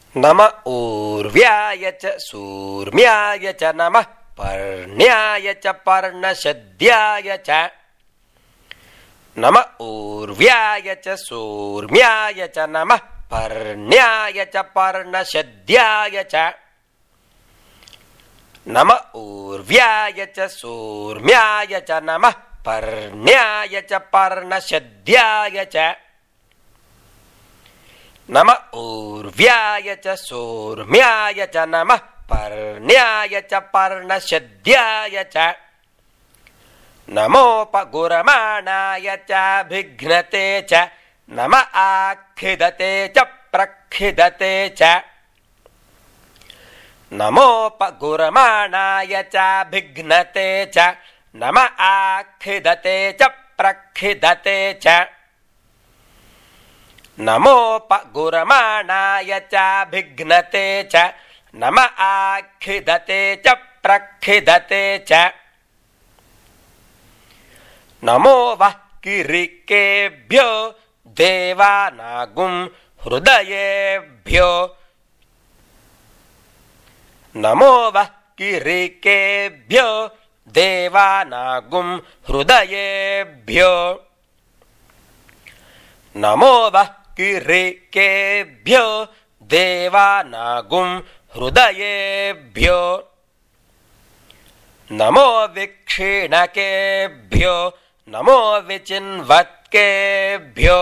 नम ऊर्व्याय च सूर्म्याय च नमः पर्ण्याय च पर्णशद्याय च नम ऊर्व्याय च सूर्म्याय च नमः पर्ण्याय च पर्णशद्याय च नम ऊर्व्याय च सूर्म्याय च नमः पर्ण्याय च पर्णशद्याय च नम ऊर्व्याय च सूर्म्याय च नमः पर्ण्याय च पर्णशद्याय च नमोपगुरमाणाय चाभिघ्नते च नम आखिदते च प्रखिदते च नमोपगुरमाणाय चाभिघ्नते च नम आखिदते च प्रखिदते च नमोपगुरमाणाय चाभिघ्नते च नम आखिदते च प्रखिदते च नमो वः किरीकेभ्यो देवानागुं हृदयेभ्यो नमो वः किरीकेभ्यो देवानागुं हृदयेभ्यो नमो वः किरीकेभ्यो देवानागुं हृदयेभ्यो नमो विक्षीणकेभ्यो नमो विचिन्वत्केभ्यो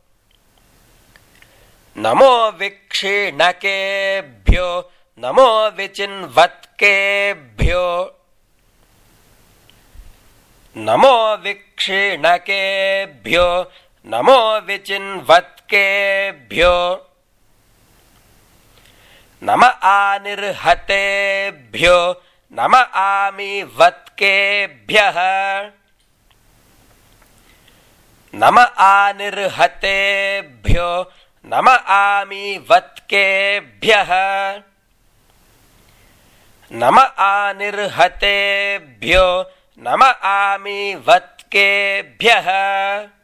नमो विक्षीणकेभ्यो नमो विचिन्वत्केभ्यो नमो विक्षीणकेभ्यो नमो विचिन्वत्केभ्यो नम आनिर्हतेभ्यो नम आमीवत्केभ्यः नम आनिर्हतेभ्यो नम आमीवत्केभ्यः नम आनिर्हतेभ्यो नम आमीवत्केभ्यः।